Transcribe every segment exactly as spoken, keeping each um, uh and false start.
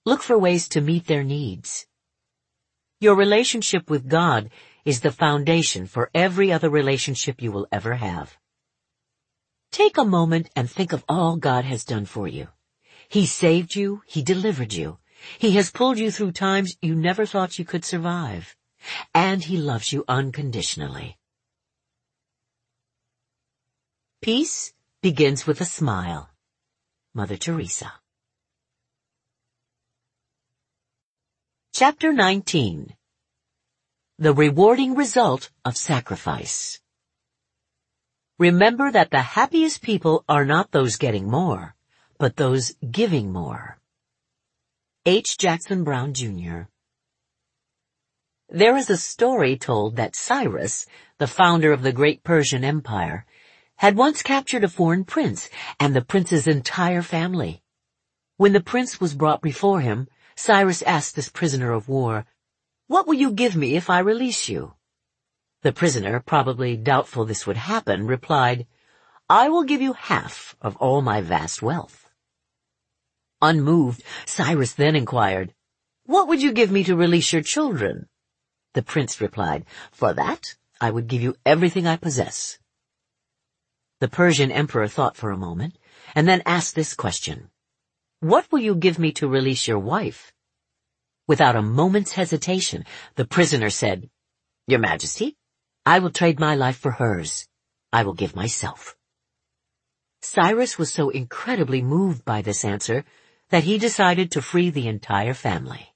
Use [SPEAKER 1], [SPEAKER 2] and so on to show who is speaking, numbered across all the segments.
[SPEAKER 1] Look for ways to meet their needs. Your relationship with God is the foundation for every other relationship you will ever have. Take a moment and think of all God has done for you. He saved you. He delivered you. He has pulled you through times you never thought you could survive. And He loves you unconditionally. Peace begins with a smile. Mother Teresa. Chapter nineteen. The rewarding result of sacrifice. Remember that the happiest people are not those getting more, but those giving more. H. Jackson Brown, Junior There is a story told that Cyrus, the founder of the great Persian Empire, had once captured a foreign prince and the prince's entire family. When the prince was brought before him, Cyrus asked this prisoner of war, "What will you give me if I release you?" The prisoner, probably doubtful this would happen, replied, "I will give you half of all my vast wealth." Unmoved, Cyrus then inquired, "What would you give me to release your children?" The prince replied, "For that, I would give you everything I possess." The Persian emperor thought for a moment, and then asked this question, "What will you give me to release your wife?" Without a moment's hesitation, the prisoner said, "Your Majesty, I will trade my life for hers. I will give myself." Cyrus was so incredibly moved by this answer that he decided to free the entire family.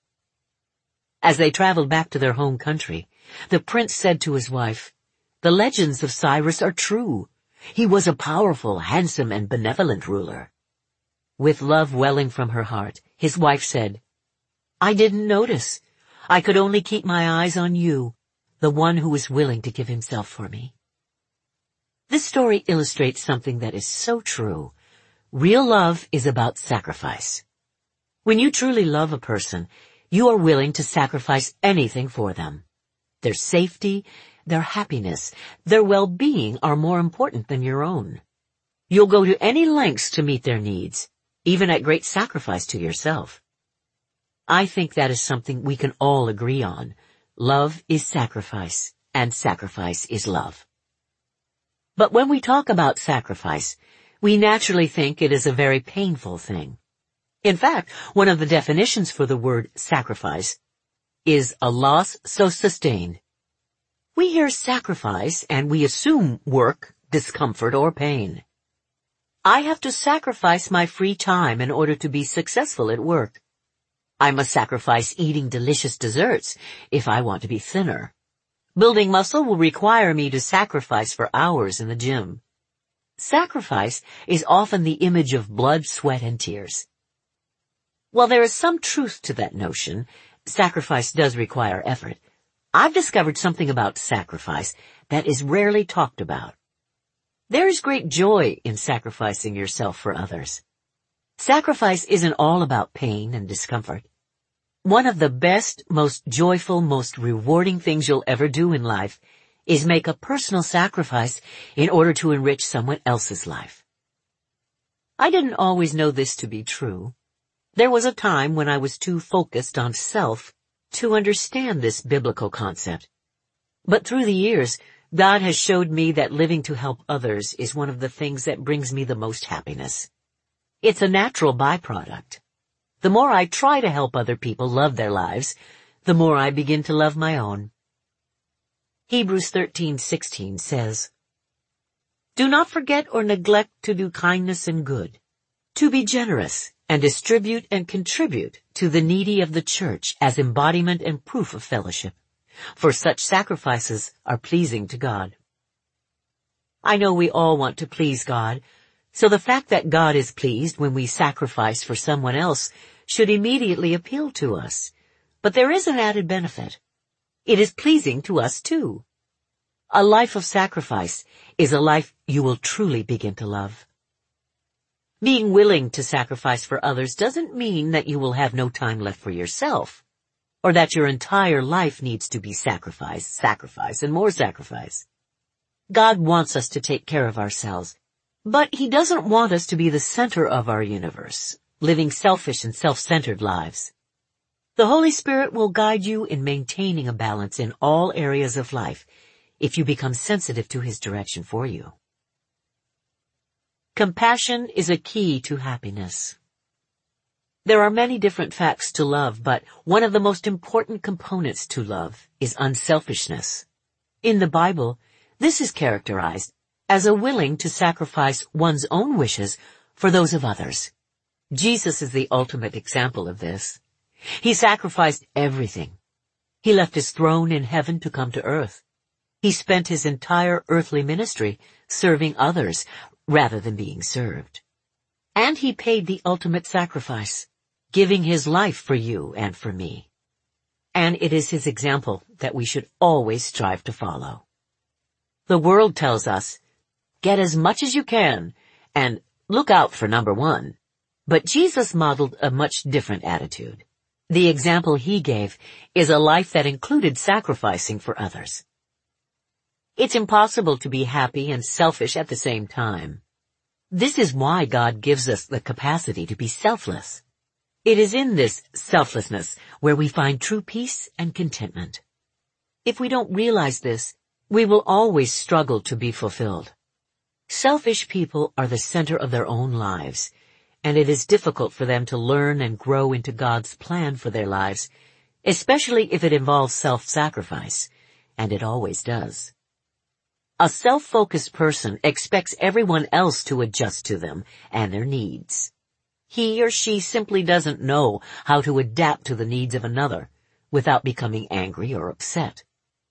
[SPEAKER 1] As they traveled back to their home country, the prince said to his wife, "The legends of Cyrus are true. He was a powerful, handsome, and benevolent ruler." With love welling from her heart, his wife said, "I didn't notice. I could only keep my eyes on you, the one who was willing to give himself for me." This story illustrates something that is so true. Real love is about sacrifice. When you truly love a person, you are willing to sacrifice anything for them. Their safety, their happiness, their well-being are more important than your own. You'll go to any lengths to meet their needs, even at great sacrifice to yourself. I think that is something we can all agree on. Love is sacrifice, and sacrifice is love. But when we talk about sacrifice, we naturally think it is a very painful thing. In fact, one of the definitions for the word sacrifice is a loss so sustained. We hear sacrifice and we assume work, discomfort, or pain. I have to sacrifice my free time in order to be successful at work. I must sacrifice eating delicious desserts if I want to be thinner. Building muscle will require me to sacrifice for hours in the gym. Sacrifice is often the image of blood, sweat, and tears. While there is some truth to that notion, sacrifice does require effort. I've discovered something about sacrifice that is rarely talked about. There is great joy in sacrificing yourself for others. Sacrifice isn't all about pain and discomfort. One of the best, most joyful, most rewarding things you'll ever do in life is make a personal sacrifice in order to enrich someone else's life. I didn't always know this to be true. There was a time when I was too focused on self to understand this biblical concept. But through the years, God has showed me that living to help others is one of the things that brings me the most happiness. It's a natural byproduct. The more I try to help other people love their lives, the more I begin to love my own. Hebrews thirteen sixteen says, "Do not forget or neglect to do kindness and good, to be generous, and distribute and contribute to the needy of the church as embodiment and proof of fellowship, for such sacrifices are pleasing to God." I know we all want to please God, so the fact that God is pleased when we sacrifice for someone else should immediately appeal to us. But there is an added benefit. It is pleasing to us too. A life of sacrifice is a life you will truly begin to love. Being willing to sacrifice for others doesn't mean that you will have no time left for yourself, or that your entire life needs to be sacrifice, sacrifice, and more sacrifice. God wants us to take care of ourselves, but He doesn't want us to be the center of our universe, living selfish and self-centered lives. The Holy Spirit will guide you in maintaining a balance in all areas of life if you become sensitive to His direction for you. Compassion is a key to happiness. There are many different facts to love, but one of the most important components to love is unselfishness. In the Bible, this is characterized as a willing to sacrifice one's own wishes for those of others. Jesus is the ultimate example of this. He sacrificed everything. He left His throne in heaven to come to earth. He spent His entire earthly ministry serving others rather than being served. And He paid the ultimate sacrifice, giving His life for you and for me. And it is His example that we should always strive to follow. The world tells us, get as much as you can, and look out for number one. But Jesus modeled a much different attitude. The example He gave is a life that included sacrificing for others. It's impossible to be happy and selfish at the same time. This is why God gives us the capacity to be selfless. It is in this selflessness where we find true peace and contentment. If we don't realize this, we will always struggle to be fulfilled. Selfish people are the center of their own lives, and it is difficult for them to learn and grow into God's plan for their lives, especially if it involves self-sacrifice, and it always does. A self-focused person expects everyone else to adjust to them and their needs. He or she simply doesn't know how to adapt to the needs of another without becoming angry or upset.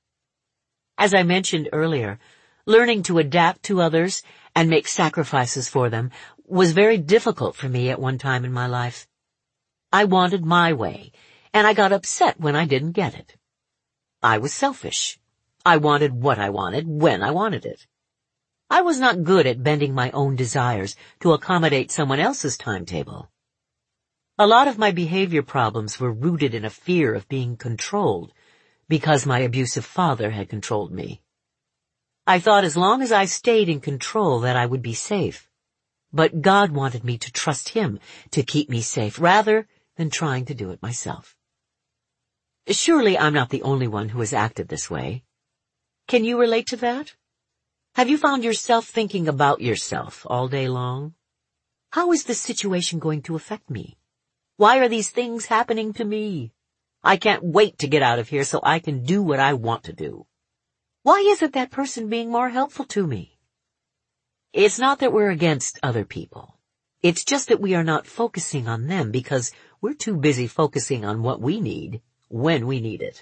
[SPEAKER 1] As I mentioned earlier, learning to adapt to others and make sacrifices for them was very difficult for me at one time in my life. I wanted my way, and I got upset when I didn't get it. I was selfish. I wanted what I wanted when I wanted it. I was not good at bending my own desires to accommodate someone else's timetable. A lot of my behavior problems were rooted in a fear of being controlled because my abusive father had controlled me. I thought as long as I stayed in control that I would be safe. But God wanted me to trust Him to keep me safe rather than trying to do it myself. Surely I'm not the only one who has acted this way. Can you relate to that? Have you found yourself thinking about yourself all day long? How is this situation going to affect me? Why are these things happening to me? I can't wait to get out of here so I can do what I want to do. Why isn't that person being more helpful to me? It's not that we're against other people. It's just that we are not focusing on them because we're too busy focusing on what we need when we need it.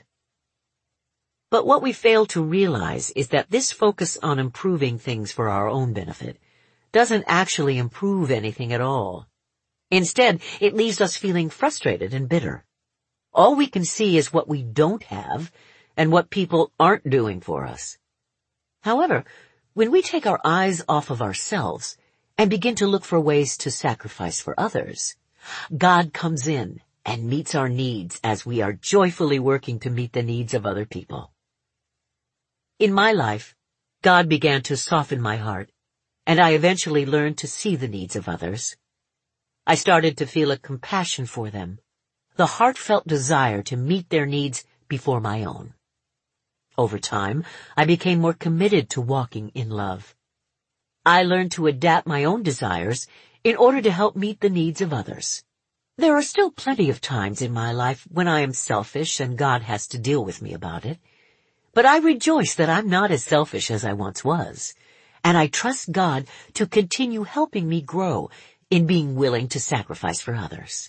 [SPEAKER 1] But what we fail to realize is that this focus on improving things for our own benefit doesn't actually improve anything at all. Instead, it leaves us feeling frustrated and bitter. All we can see is what we don't have and what people aren't doing for us. However, when we take our eyes off of ourselves and begin to look for ways to sacrifice for others, God comes in and meets our needs as we are joyfully working to meet the needs of other people. In my life, God began to soften my heart, and I eventually learned to see the needs of others. I started to feel a compassion for them, the heartfelt desire to meet their needs before my own. Over time, I became more committed to walking in love. I learned to adapt my own desires in order to help meet the needs of others. There are still plenty of times in my life when I am selfish and God has to deal with me about it. But I rejoice that I'm not as selfish as I once was, and I trust God to continue helping me grow in being willing to sacrifice for others.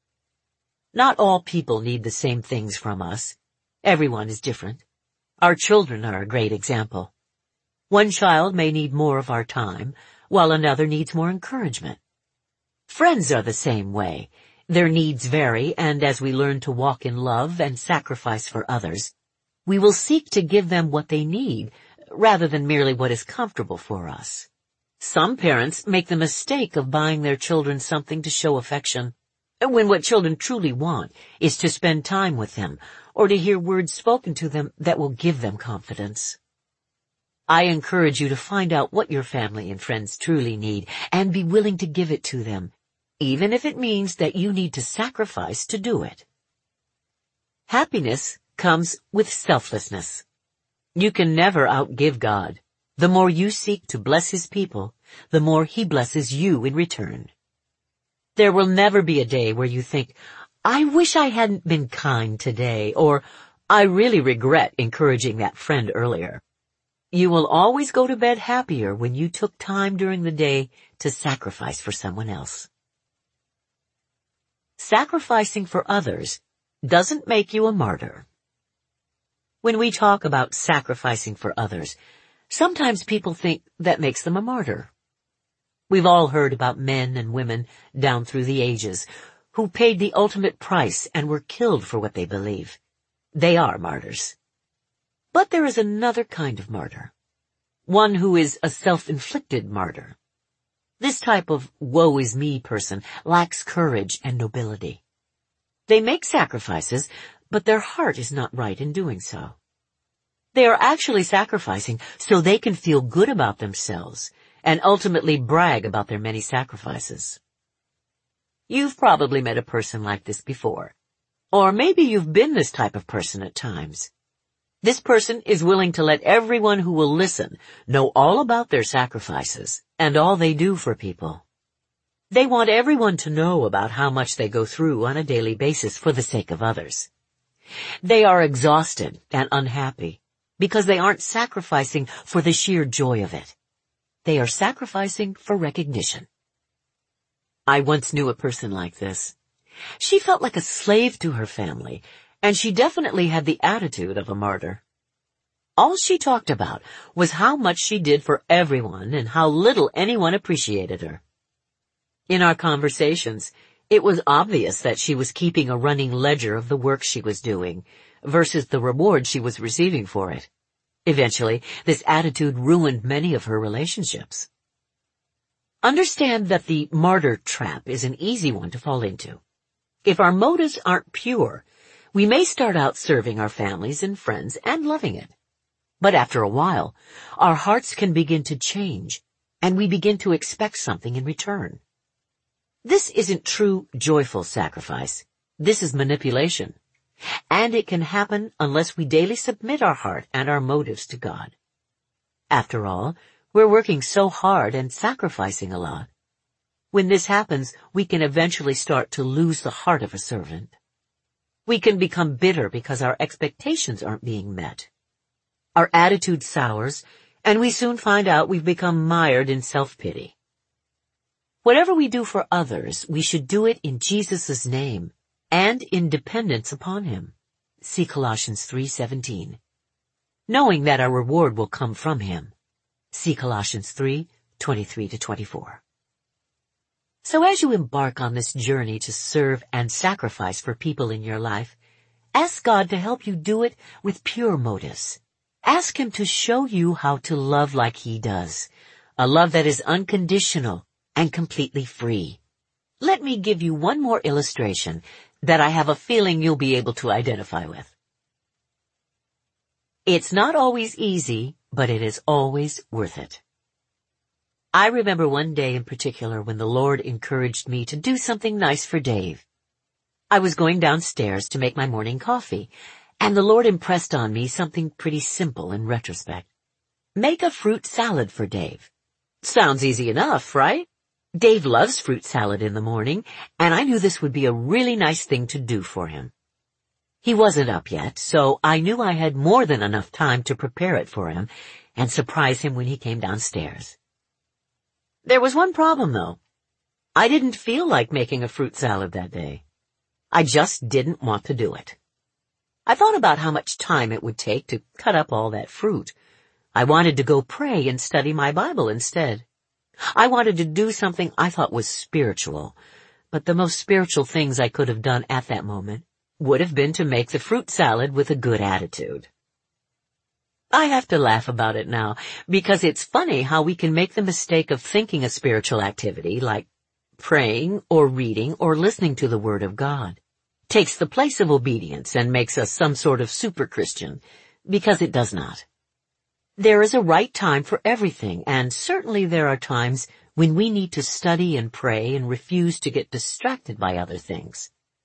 [SPEAKER 1] Not all people need the same things from us. Everyone is different. Our children are a great example. One child may need more of our time, while another needs more encouragement. Friends are the same way. Their needs vary, and as we learn to walk in love and sacrifice for others, we will seek to give them what they need, rather than merely what is comfortable for us. Some parents make the mistake of buying their children something to show affection, when what children truly want is to spend time with them, or to hear words spoken to them that will give them confidence. I encourage you to find out what your family and friends truly need, and be willing to give it to them, even if it means that you need to sacrifice to do it. Happiness comes with selflessness. You can never outgive God. The more you seek to bless His people, the more He blesses you in return. There will never be a day where you think, I wish I hadn't been kind today, or I really regret encouraging that friend earlier. You will always go to bed happier when you took time during the day to sacrifice for someone else. Sacrificing for others doesn't make you a martyr. When we talk about sacrificing for others, sometimes people think that makes them a martyr. We've all heard about men and women down through the ages who paid the ultimate price and were killed for what they believe. They are martyrs. But there is another kind of martyr, one who is a self-inflicted martyr. This type of woe is me person lacks courage and nobility. They make sacrifices, but their heart is not right in doing so. They are actually sacrificing so they can feel good about themselves and ultimately brag about their many sacrifices. You've probably met a person like this before, or maybe you've been this type of person at times. This person is willing to let everyone who will listen know all about their sacrifices and all they do for people. They want everyone to know about how much they go through on a daily basis for the sake of others. They are exhausted and unhappy because they aren't sacrificing for the sheer joy of it. They are sacrificing for recognition. I once knew a person like this. She felt like a slave to her family, and she definitely had the attitude of a martyr. All she talked about was how much she did for everyone and how little anyone appreciated her. In our conversations, it was obvious that she was keeping a running ledger of the work she was doing versus the reward she was receiving for it. Eventually, this attitude ruined many of her relationships. Understand that the martyr trap is an easy one to fall into. If our motives aren't pure, we may start out serving our families and friends and loving it. But after a while, our hearts can begin to change, and we begin to expect something in return. This isn't true, joyful sacrifice. This is manipulation. And it can happen unless we daily submit our heart and our motives to God. After all, we're working so hard and sacrificing a lot. When this happens, we can eventually start to lose the heart of a servant. We can become bitter because our expectations aren't being met. Our attitude sours, and we soon find out we've become mired in self-pity. Whatever we do for others, we should do it in Jesus' name and in dependence upon Him. See Colossians three seventeen. Knowing that our reward will come from Him. See Colossians three twenty-three to twenty-four. So as you embark on this journey to serve and sacrifice for people in your life, ask God to help you do it with pure motives. Ask Him to show you how to love like He does, a love that is unconditional and completely free. Let me give you one more illustration that I have a feeling you'll be able to identify with. It's not always easy, but it is always worth it. I remember one day in particular when the Lord encouraged me to do something nice for Dave. I was going downstairs to make my morning coffee, and the Lord impressed on me something pretty simple in retrospect. Make a fruit salad for Dave. Sounds easy enough, right? Dave loves fruit salad in the morning, and I knew this would be a really nice thing to do for him. He wasn't up yet, so I knew I had more than enough time to prepare it for him and surprise him when he came downstairs. There was one problem, though. I didn't feel like making a fruit salad that day. I just didn't want to do it. I thought about how much time it would take to cut up all that fruit. I wanted to go pray and study my Bible instead. I wanted to do something I thought was spiritual, but the most spiritual things I could have done at that moment would have been to make the fruit salad with a good attitude. I have to laugh about it now, because it's funny how we can make the mistake of thinking a spiritual activity, like praying or reading or listening to the Word of God, takes the place of obedience and makes us some sort of super Christian, because it does not. There is a right time for everything, and certainly there are times when we need to study and pray and refuse to get distracted by other things.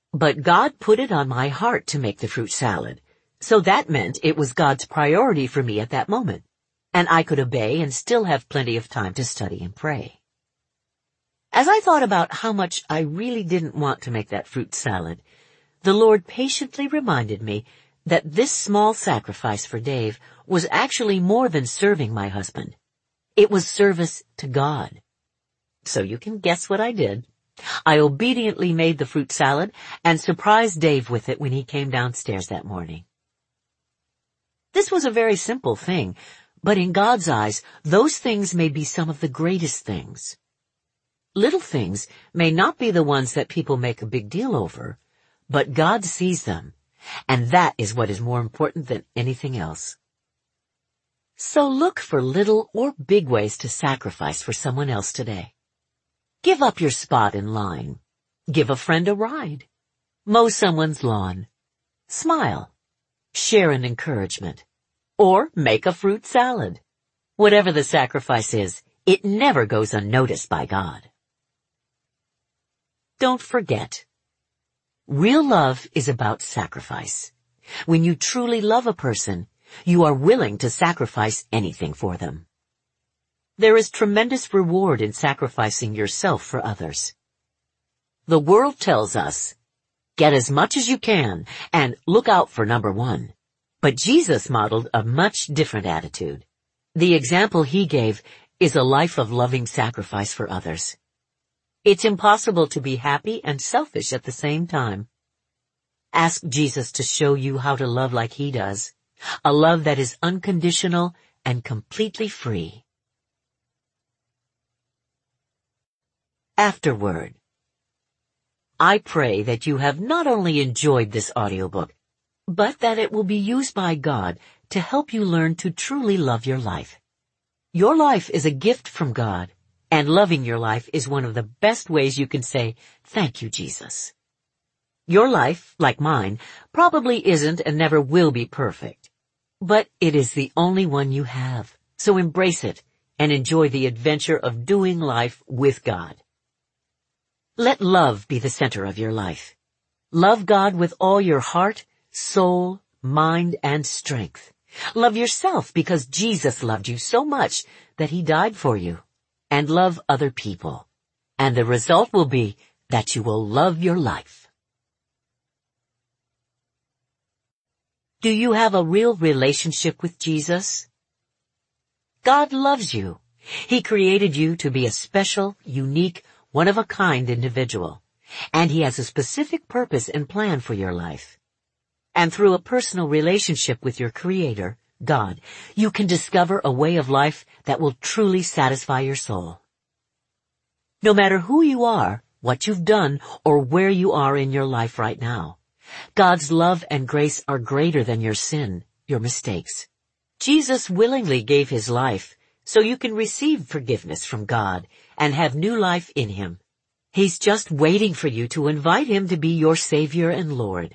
[SPEAKER 1] But God put it on my heart to make the fruit salad, so that meant it was God's priority for me at that moment, and I could obey and still have plenty of time to study and pray. As I thought about how much I really didn't want to make that fruit salad, the Lord patiently reminded me that this small sacrifice for Dave was actually more than serving my husband. It was service to God. So you can guess what I did. I obediently made the fruit salad and surprised Dave with it when he came downstairs that morning. This was a very simple thing, but in God's eyes, those things may be some of the greatest things. Little things may not be the ones that people make a big deal over, but God sees them, and that is what is more important than anything else. So look for little or big ways to sacrifice for someone else today. Give up your spot in line. Give a friend a ride. Mow someone's lawn. Smile. Share an encouragement. Or make a fruit salad. Whatever the sacrifice is, it never goes unnoticed by God. Don't forget, real love is about sacrifice. When you truly love a person, you are willing to sacrifice anything for them. There is tremendous reward in sacrificing yourself for others. The world tells us, get as much as you can and look out for number one. But Jesus modeled a much different attitude. The example he gave is a life of loving sacrifice for others. It's impossible to be happy and selfish at the same time. Ask Jesus to show you how to love like he does, a love that is unconditional and completely free. Afterword. I pray that you have not only enjoyed this audiobook, but that it will be used by God to help you learn to truly love your life. Your life is a gift from God, and loving your life is one of the best ways you can say, "Thank you, Jesus." Your life, like mine, probably isn't and never will be perfect, but it is the only one you have, so embrace it and enjoy the adventure of doing life with God. Let love be the center of your life. Love God with all your heart, soul, mind, and strength. Love yourself because Jesus loved you so much that he died for you. And love other people. And the result will be that you will love your life. Do you have a real relationship with Jesus? God loves you. He created you to be a special, unique, one-of-a-kind individual, and he has a specific purpose and plan for your life. And through a personal relationship with your Creator, God, you can discover a way of life that will truly satisfy your soul. No matter who you are, what you've done, or where you are in your life right now, God's love and grace are greater than your sin, your mistakes. Jesus willingly gave his life so you can receive forgiveness from God and have new life in him. He's just waiting for you to invite him to be your Savior and Lord.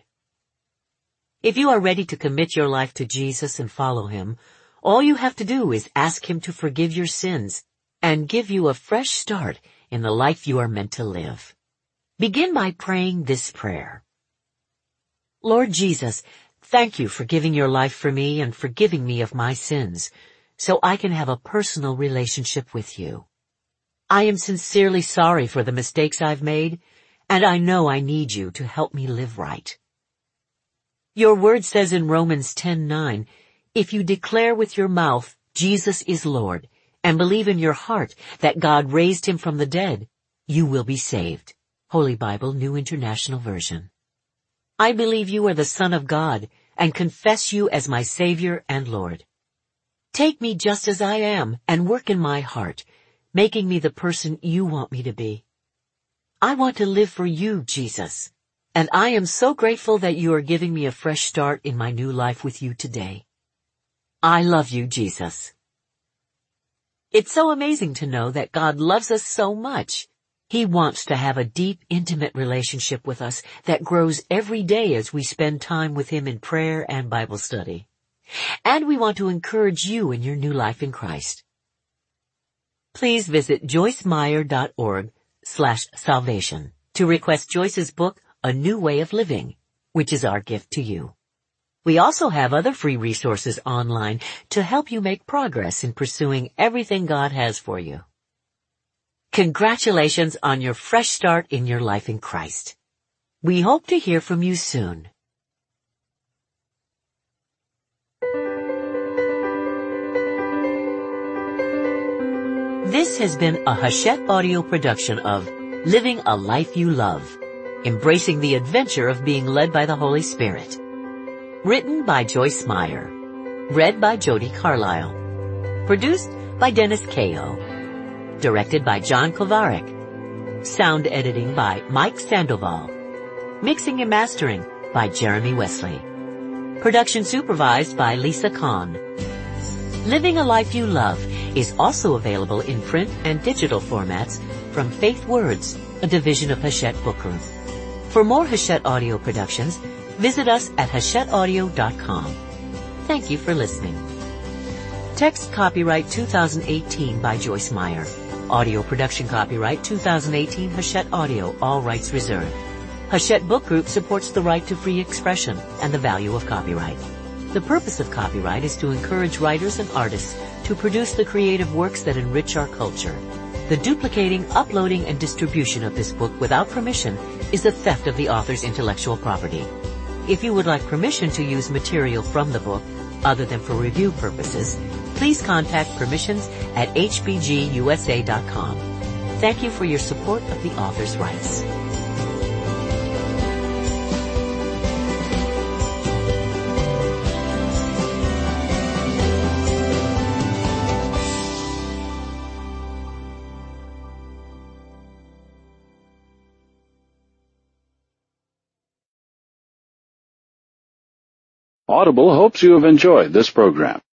[SPEAKER 1] If you are ready to commit your life to Jesus and follow him, all you have to do is ask him to forgive your sins and give you a fresh start in the life you are meant to live. Begin by praying this prayer. Lord Jesus, thank you for giving your life for me and forgiving me of my sins, so I can have a personal relationship with you. I am sincerely sorry for the mistakes I've made, and I know I need you to help me live right. Your word says in Romans ten nine, if you declare with your mouth Jesus is Lord and believe in your heart that God raised him from the dead, you will be saved. Holy Bible, New International Version. I believe you are the Son of God and confess you as my Savior and Lord. Take me just as I am and work in my heart, making me the person you want me to be. I want to live for you, Jesus, and I am so grateful that you are giving me a fresh start in my new life with you today. I love you, Jesus. It's so amazing to know that God loves us so much. He wants to have a deep, intimate relationship with us that grows every day as we spend time with him in prayer and Bible study. And we want to encourage you in your new life in Christ. Please visit joyce meyer dot org slash salvation to request Joyce's book A New Way of Living, which is our gift to you. We also have other free resources online to help you make progress in pursuing everything God has for you. Congratulations on your fresh start in your life in Christ. We hope to hear from you soon. This has been a Hachette Audio production of Living a Life You Love, Embracing the Adventure of Being Led by the Holy Spirit. Written by Joyce Meyer. Read by Jody Carlisle. Produced by Dennis Kayo. Directed by John Kovarik. Sound editing by Mike Sandoval. Mixing and mastering by Jeremy Wesley. Production supervised by Lisa Kahn. Living a Life You Love is also available in print and digital formats from Faith Words, a division of Hachette Book Group. For more Hachette Audio productions, visit us at hachette audio dot com. Thank you for listening. Text copyright two thousand eighteen by Joyce Meyer. Audio production copyright two thousand eighteen Hachette Audio, all rights reserved. Hachette Book Group supports the right to free expression and the value of copyright. The purpose of copyright is to encourage writers and artists to produce the creative works that enrich our culture. The duplicating, uploading, and distribution of this book without permission is a theft of the author's intellectual property. If you would like permission to use material from the book, other than for review purposes, please contact permissions at h b g u s a dot com. Thank you for your support of the author's rights.
[SPEAKER 2] Audible hopes you have enjoyed this program.